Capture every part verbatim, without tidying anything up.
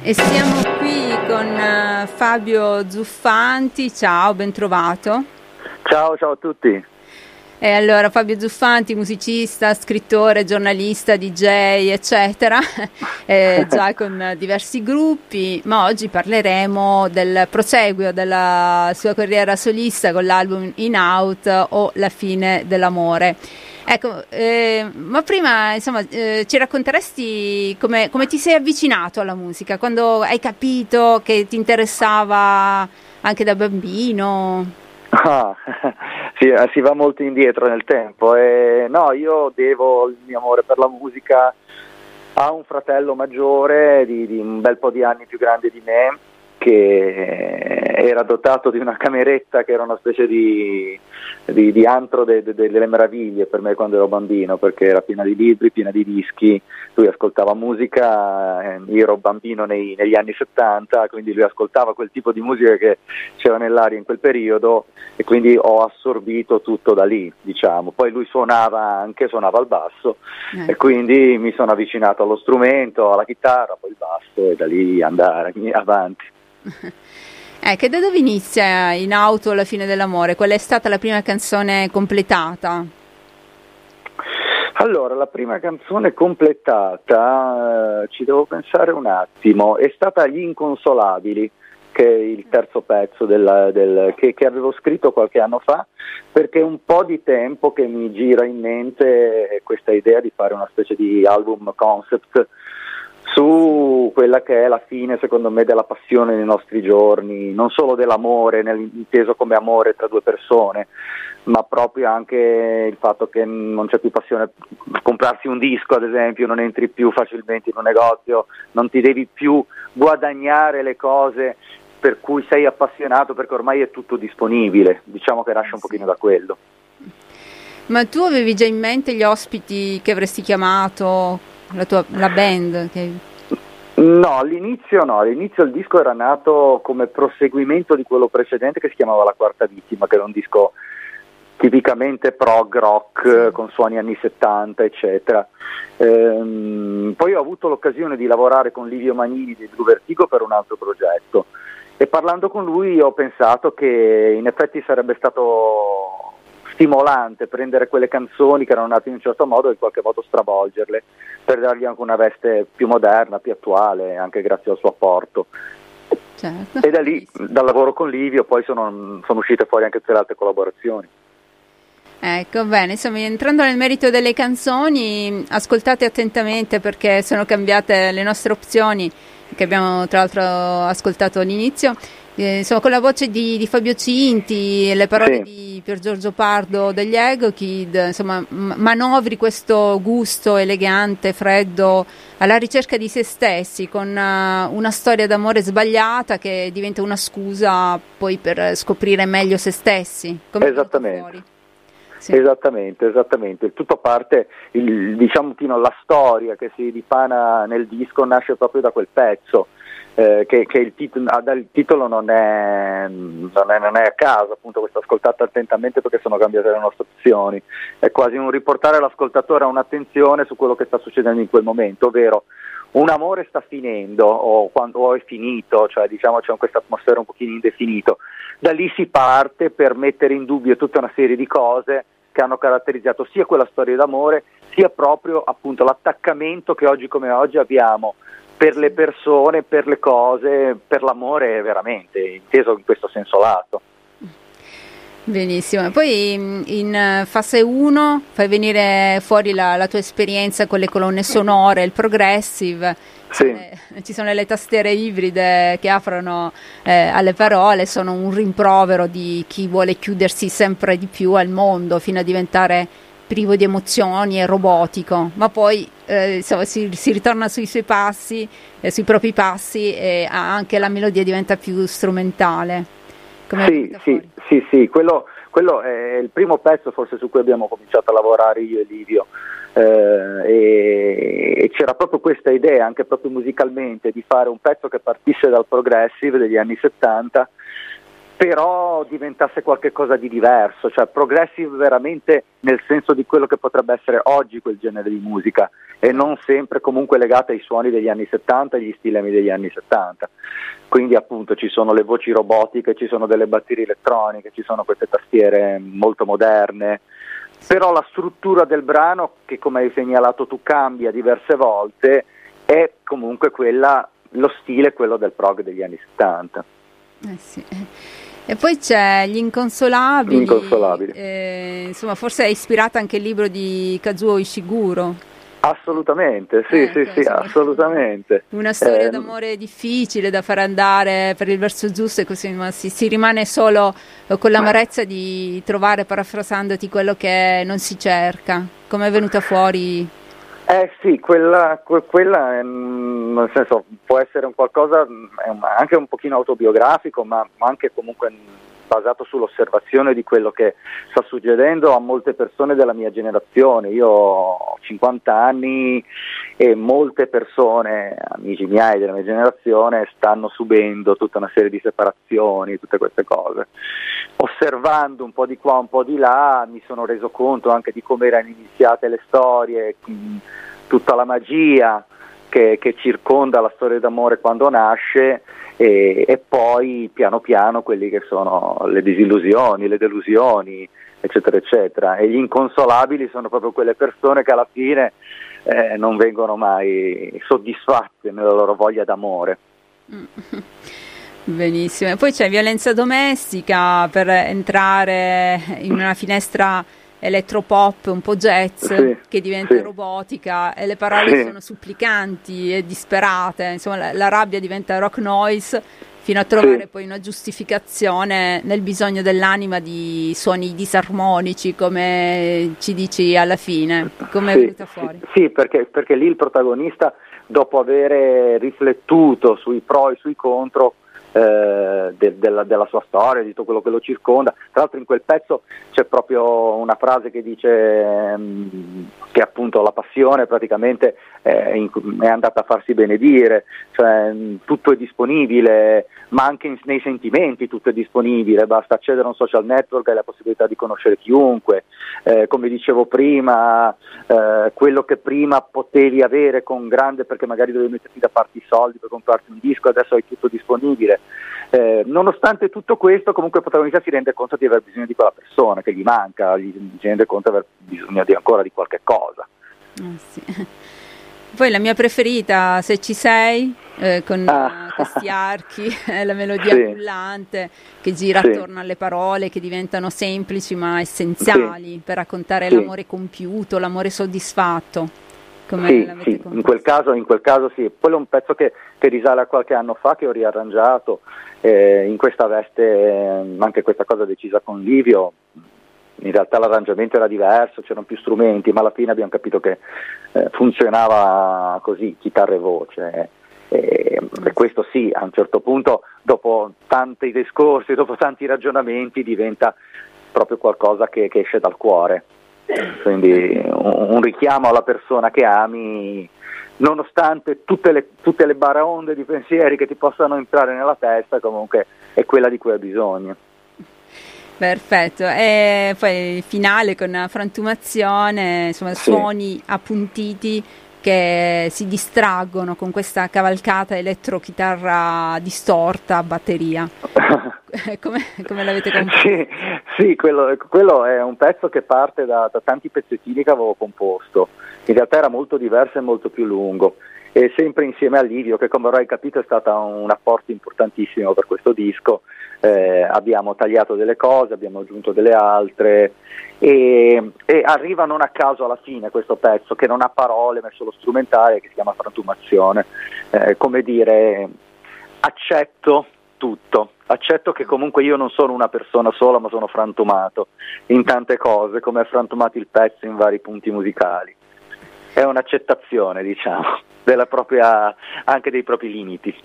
E siamo qui con uh, Fabio Zuffanti. Ciao, ben trovato. Ciao, ciao a tutti. E allora, Fabio Zuffanti, musicista, scrittore, giornalista, D J, eccetera, eh, già con diversi gruppi, ma oggi parleremo del proseguio della sua carriera solista con l'album In Out o La fine dell'amore. Ecco, eh, ma prima insomma eh, ci racconteresti come, come ti sei avvicinato alla musica, quando hai capito che ti interessava anche da bambino? Ah, sì, si va molto indietro nel tempo. E, no, io devo il mio amore per la musica a un fratello maggiore di, di un bel po' di anni più grande di me, che era dotato di una cameretta che era una specie di, di, di antro de, de, delle meraviglie per me quando ero bambino, perché era piena di libri, piena di dischi. Lui ascoltava musica, eh, io ero bambino nei, negli anni settanta, quindi lui ascoltava quel tipo di musica che c'era nell'aria in quel periodo e quindi ho assorbito tutto da lì, diciamo. Poi lui suonava anche, suonava il basso eh. e quindi mi sono avvicinato allo strumento, alla chitarra, poi il basso e da lì andare avanti. Eh, che da dove inizia In Auto La fine dell'amore? Qual è stata la prima canzone completata? Allora, la prima canzone completata, eh, ci devo pensare un attimo, è stata Gli Inconsolabili, che è il terzo pezzo del, del, che, che avevo scritto qualche anno fa, perché è un po' di tempo che mi gira in mente questa idea di fare una specie di album concept su quella che è la fine, secondo me, della passione nei nostri giorni, non solo dell'amore, inteso come amore tra due persone, ma proprio anche il fatto che non c'è più passione. Comprarsi un disco, ad esempio, non entri più facilmente in un negozio, non ti devi più guadagnare le cose per cui sei appassionato, perché ormai è tutto disponibile. Diciamo che nasce un pochino da quello. Ma tu avevi già in mente gli ospiti che avresti chiamato, la tua la band? Che... No, all'inizio no, all'inizio il disco era nato come proseguimento di quello precedente che si chiamava La Quarta Vittima, che era un disco tipicamente prog rock, sì, con suoni anni settanta, eccetera. Ehm, poi ho avuto l'occasione di lavorare con Livio Magnini di Blue Vertigo per un altro progetto e parlando con lui ho pensato che in effetti sarebbe stato stimolante prendere quelle canzoni che erano nate in un certo modo e in qualche modo stravolgerle per dargli anche una veste più moderna, più attuale, anche grazie al suo apporto. Certo. E da lì, dal lavoro con Livio, poi sono, sono uscite fuori anche tutte le altre collaborazioni. Ecco, bene, insomma, entrando nel merito delle canzoni, ascoltate attentamente perché sono cambiate le nostre opzioni, che abbiamo tra l'altro ascoltato all'inizio. Eh, insomma, con la voce di, di Fabio Cinti e le parole sì. di Pier Giorgio Pardo degli Ego Kid, insomma, m- manovri questo gusto elegante, freddo, alla ricerca di se stessi, con uh, una storia d'amore sbagliata che diventa una scusa poi per scoprire meglio se stessi. Come esattamente. Sì. Esattamente, esattamente. Il tutto parte, il, diciamo, la storia che si dipana nel disco nasce proprio da quel pezzo. Eh, che, che il, titolo, ah, il titolo non è, non, è, non è a caso, appunto, questo ascoltato attentamente perché sono cambiate le nostre opzioni, è quasi un riportare l'ascoltatore a un'attenzione su quello che sta succedendo in quel momento, ovvero un amore sta finendo o, quando, o è finito, cioè diciamo c'è questa atmosfera un pochino indefinito, da lì si parte per mettere in dubbio tutta una serie di cose che hanno caratterizzato sia quella storia d'amore sia proprio appunto l'attaccamento che oggi come oggi abbiamo per le persone, per le cose, per l'amore veramente, inteso in questo senso lato. Benissimo, poi in fase uno fai venire fuori la, la tua esperienza con le colonne sonore, il progressive, sì. eh, ci sono le tastiere ibride che aprono eh, alle parole, sono un rimprovero di chi vuole chiudersi sempre di più al mondo fino a diventare privo di emozioni e robotico, ma poi eh, insomma, si, si ritorna sui suoi passi, eh, sui propri passi e anche la melodia diventa più strumentale. Come sì, sì, sì, sì, quello, quello è il primo pezzo forse su cui abbiamo cominciato a lavorare io e Livio eh, e, e c'era proprio questa idea anche proprio musicalmente di fare un pezzo che partisse dal progressive degli anni settanta però diventasse qualcosa di diverso, cioè progressive veramente nel senso di quello che potrebbe essere oggi quel genere di musica e non sempre comunque legata ai suoni degli anni settanta e agli stilemi degli anni settanta. Quindi appunto ci sono le voci robotiche, ci sono delle batterie elettroniche, ci sono queste tastiere molto moderne, però la struttura del brano, che come hai segnalato tu cambia diverse volte, è comunque quella, lo stile è quello del prog degli anni settanta. Eh sì. E poi c'è Gli Inconsolabili, Inconsolabili. Eh, insomma forse è ispirata anche il libro di Kazuo Ishiguro. Assolutamente, sì, Ecco, sì, sì, insomma, assolutamente. Una storia Eh, d'amore difficile da far andare per il verso giusto e così, ma si, si rimane solo con l'amarezza di trovare, parafrasandoti, quello che non si cerca. Come è venuta fuori? Eh sì, quella, que- quella è, mm, nel senso, può essere un qualcosa è un- anche un pochino autobiografico, ma, ma anche comunque mm, basato sull'osservazione di quello che sta succedendo a molte persone della mia generazione. Io ho cinquanta anni e molte persone, amici miei della mia generazione, stanno subendo tutta una serie di separazioni, tutte queste cose. Osservando un po' di qua, un po' di là, mi sono reso conto anche di come erano iniziate le storie, mh, tutta la magia che, che circonda la storia d'amore quando nasce e, e poi piano piano quelli che sono le disillusioni, le delusioni, eccetera, eccetera. E gli inconsolabili sono proprio quelle persone che alla fine eh, non vengono mai soddisfatte nella loro voglia d'amore. Benissimo. E poi c'è Violenza domestica per entrare in una finestra elettropop un po' jazz, sì, che diventa sì. robotica e le parole Sì. sono supplicanti e disperate, insomma la, la rabbia diventa rock noise fino a trovare Sì. poi una giustificazione nel bisogno dell'anima di suoni disarmonici, come ci dici alla fine. Come è Sì, venuta fuori? Sì, sì, perché, perché lì il protagonista, dopo aver riflettuto sui pro e sui contro eh, de, della, della sua storia, di tutto quello che lo circonda, tra l'altro in quel pezzo c'è proprio una frase che dice ehm, che appunto la passione praticamente è, in, è andata a farsi benedire, cioè tutto è disponibile, ma anche in, nei sentimenti tutto è disponibile, basta accedere a un social network e hai la possibilità di conoscere chiunque, eh, come dicevo prima, eh, quello che prima potevi avere con grande, perché magari dovevi metterti da parte i soldi per comprarti un disco, adesso hai tutto disponibile. Eh, nonostante tutto questo, comunque il protagonista si rende conto di aver bisogno di quella persona che gli manca, gli, si rende conto di aver bisogno di ancora di qualche cosa. Eh sì. Poi la mia preferita, Se ci sei, eh, con Ah. questi archi, eh, la melodia Sì. cullante che gira Sì. attorno alle parole che diventano semplici ma essenziali Sì. per raccontare Sì. l'amore compiuto, l'amore soddisfatto. Come Sì, l'avete sì, composto? in quel caso, in quel caso sì, quello è un pezzo che, che risale a qualche anno fa, che ho riarrangiato eh, in questa veste, eh, anche questa cosa decisa con Livio. In realtà l'arrangiamento era diverso, c'erano più strumenti, ma alla fine abbiamo capito che eh, funzionava così, chitarra e voce. E, e questo sì, a un certo punto, dopo tanti discorsi, dopo tanti ragionamenti, diventa proprio qualcosa che, che esce dal cuore. Quindi un, un richiamo alla persona che ami, nonostante tutte le, tutte le baraonde di pensieri che ti possano entrare nella testa, comunque è quella di cui hai bisogno. Perfetto, e poi il finale con frantumazione, insomma, Sì. suoni appuntiti che si distraggono con questa cavalcata elettrochitarra distorta a batteria. come, come l'avete composto? Sì, sì quello, quello è un pezzo che parte da, da tanti pezzettini che avevo composto. In realtà era molto diverso e molto più lungo, e sempre insieme a Livio, che come avrai capito è stata un apporto importantissimo per questo disco. Eh, abbiamo tagliato delle cose, abbiamo aggiunto delle altre e, e arriva non a caso alla fine questo pezzo, che non ha parole ma è solo strumentale, che si chiama Frantumazione. Eh, come dire, accetto tutto, accetto che comunque io non sono una persona sola, ma sono frantumato in tante cose, come è frantumato il pezzo in vari punti musicali. È un'accettazione, diciamo, della propria, anche dei propri limiti.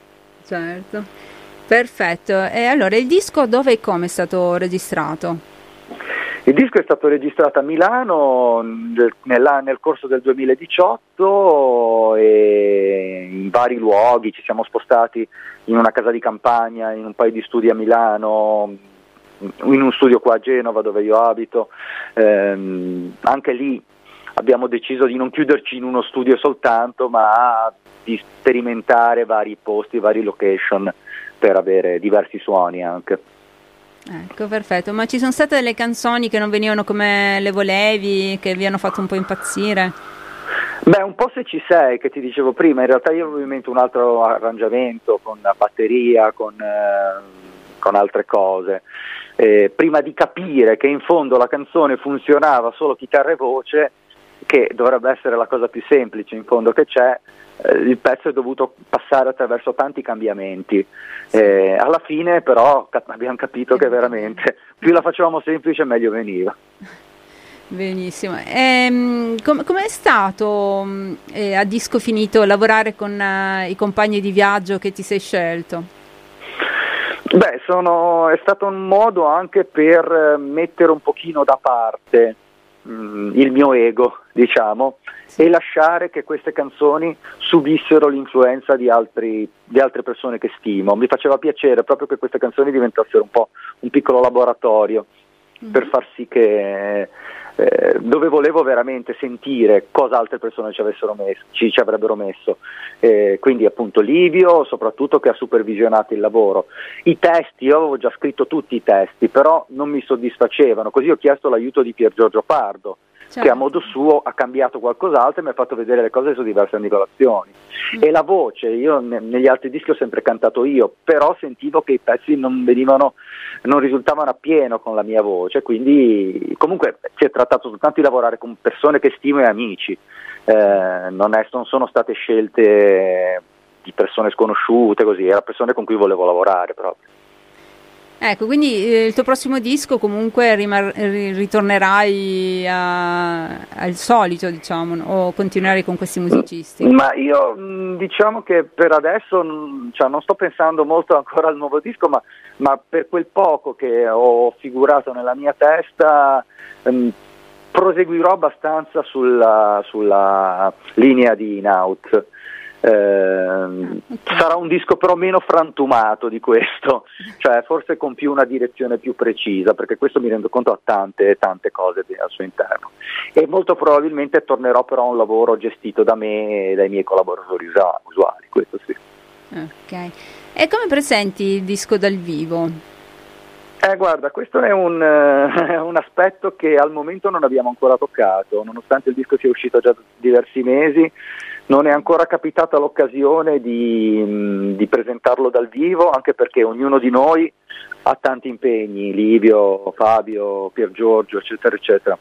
Certo. Perfetto, e allora il disco dove e come è stato registrato? Il disco è stato registrato a Milano nel, nel corso del duemiladiciotto e in vari luoghi, ci siamo spostati in una casa di campagna, in un paio di studi a Milano, in un studio qua a Genova dove io abito, ehm, anche lì abbiamo deciso di non chiuderci in uno studio soltanto, ma di sperimentare vari posti, vari location per avere diversi suoni anche. Ecco, perfetto. Ma ci sono state delle canzoni che non venivano come le volevi, che vi hanno fatto un po' impazzire? Beh, un po' Se ci sei, che ti dicevo prima, in realtà io avevo in mente un altro arrangiamento con la batteria, con, eh, con altre cose. Eh, prima di capire che in fondo la canzone funzionava solo chitarra e voce, che dovrebbe essere la cosa più semplice in fondo che c'è, eh, il pezzo è dovuto passare attraverso tanti cambiamenti. Eh, alla fine però cap- abbiamo capito che veramente più la facevamo semplice meglio veniva. Benissimo. Ehm, com- com'è stato eh, a disco finito lavorare con uh, i compagni di viaggio che ti sei scelto? Beh, sono, è stato un modo anche per mettere un pochino da parte mh, il mio ego, diciamo, sì, e lasciare che queste canzoni subissero l'influenza di, altri, di altre persone che stimo. Mi faceva piacere proprio che queste canzoni diventassero un po' un piccolo laboratorio mm-hmm. per far sì che eh, dove volevo veramente sentire cosa altre persone ci avessero messo, ci, ci avrebbero messo. Eh, quindi appunto Livio, soprattutto, che ha supervisionato il lavoro. I testi, io avevo già scritto tutti i testi, però non mi soddisfacevano, così ho chiesto l'aiuto di Pier Giorgio Pardo, certo, che a modo suo ha cambiato qualcos'altro e mi ha fatto vedere le cose su diverse angolazioni. Mm. E la voce, io ne, negli altri dischi ho sempre cantato io, però sentivo che i pezzi non venivano, non risultavano appieno con la mia voce, quindi comunque si è trattato soltanto di lavorare con persone che stimo e amici. Eh, non, è, non sono state scelte di persone sconosciute, così, erano persone con cui volevo lavorare proprio. Ecco, quindi eh, il tuo prossimo disco comunque rimar- ritornerai a, al solito, diciamo, o continuerai con questi musicisti? Ma io diciamo che per adesso cioè, non sto pensando molto ancora al nuovo disco, ma, ma per quel poco che ho figurato nella mia testa ehm, proseguirò abbastanza sulla, sulla linea di In Out. Eh, okay. Sarà un disco però meno frantumato di questo, cioè forse con più una direzione più precisa, perché questo mi rendo conto ha tante tante cose al suo interno, e molto probabilmente tornerò però a un lavoro gestito da me e dai miei collaboratori usuali, questo sì. Ok, e come presenti il disco dal vivo? Eh, guarda, questo è un, uh, un aspetto che al momento non abbiamo ancora toccato, nonostante il disco sia uscito già da diversi mesi. Non è ancora capitata l'occasione di, mh, di presentarlo dal vivo, anche perché ognuno di noi ha tanti impegni, Livio, Fabio, Pier Giorgio, eccetera, eccetera.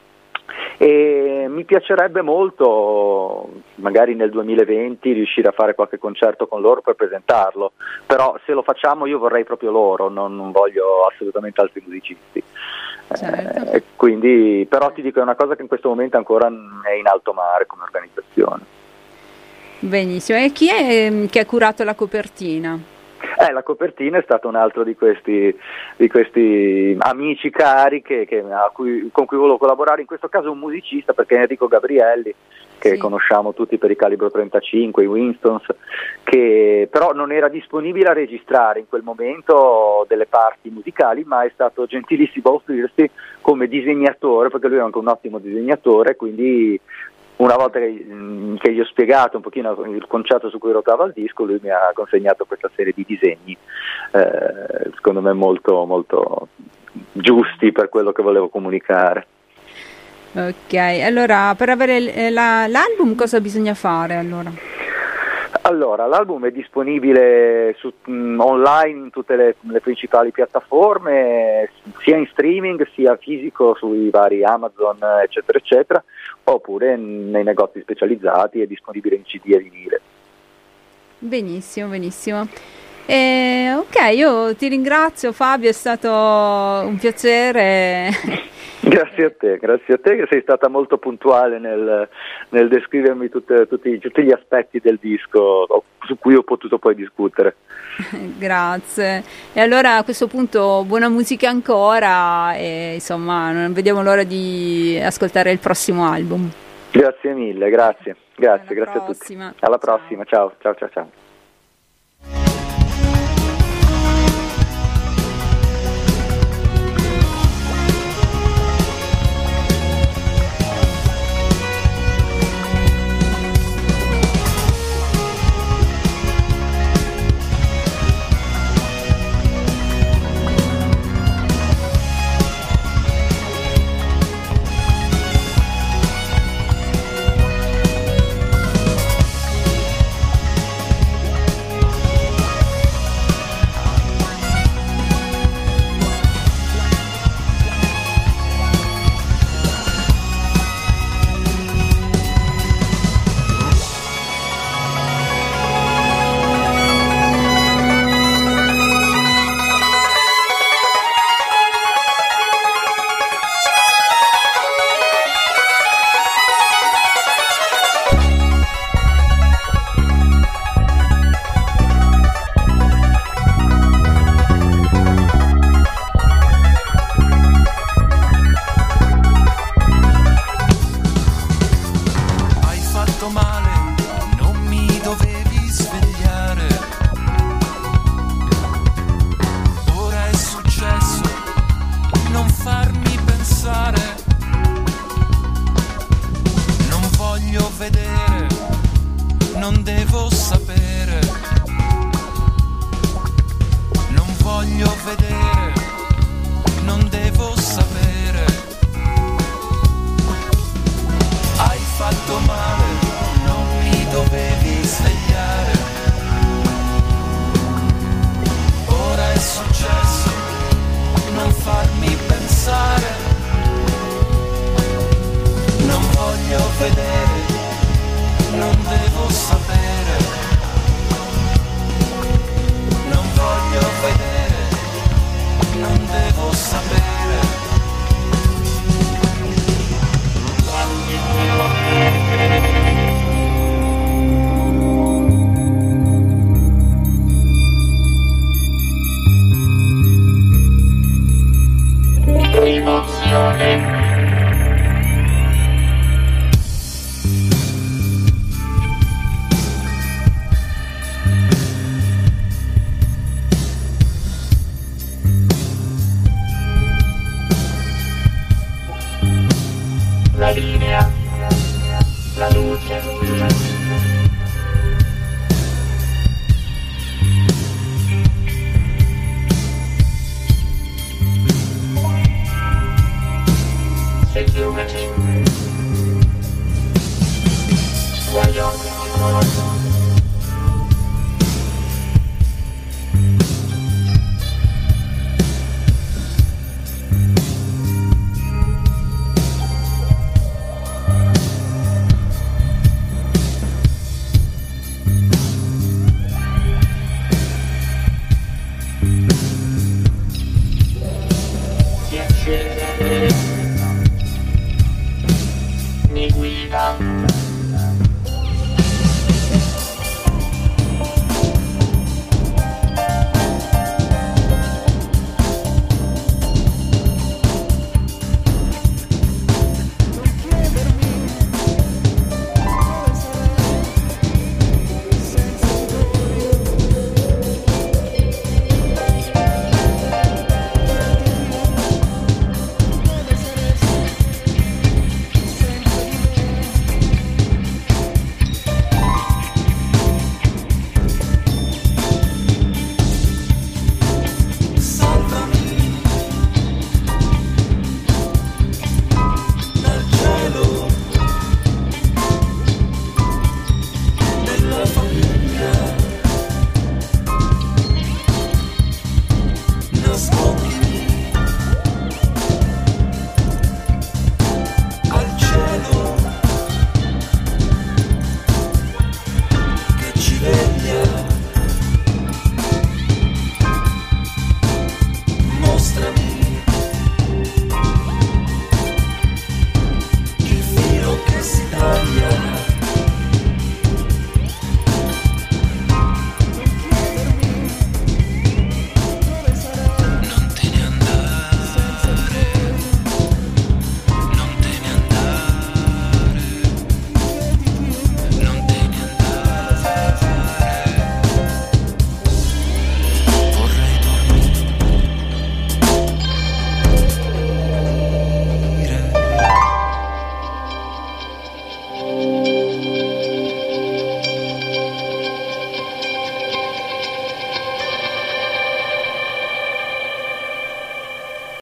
E mi piacerebbe molto, magari nel duemilaventi, riuscire a fare qualche concerto con loro per presentarlo, però se lo facciamo io vorrei proprio loro, non, non voglio assolutamente altri musicisti. Certo. Eh, quindi, però ti dico, è una cosa che in questo momento ancora è in alto mare come organizzazione. Benissimo, e chi è che ha curato la copertina? Eh, la copertina è stato un altro di questi, di questi amici cari che, che, a cui, con cui volevo collaborare, in questo caso un musicista, perché è Enrico Gabrielli, che sì, conosciamo tutti per i Calibro trentacinque, i Winstons, che però non era disponibile a registrare in quel momento delle parti musicali, ma è stato gentilissimo a offrirsi come disegnatore, perché lui è anche un ottimo disegnatore, quindi una volta che, che gli ho spiegato un pochino il concetto su cui ruotava il disco, lui mi ha consegnato questa serie di disegni, eh, secondo me molto, molto giusti per quello che volevo comunicare. Ok, allora per avere la, l'album cosa bisogna fare allora? Allora, l'album è disponibile su, mh, online in tutte le, le principali piattaforme, sia in streaming sia fisico sui vari Amazon, eccetera, eccetera, oppure nei negozi specializzati, è disponibile in C D e vinile. Benissimo, benissimo. E, ok, io ti ringrazio Fabio, è stato un piacere. Grazie a te, grazie a te che sei stata molto puntuale nel, nel descrivermi tutte, tutti, tutti gli aspetti del disco su cui ho potuto poi discutere. Grazie. E allora a questo punto buona musica ancora e insomma non vediamo l'ora di ascoltare il prossimo album. Grazie mille, grazie, grazie, Alla grazie prossima. a tutti. Alla Ciao. prossima, ciao, ciao, ciao, ciao.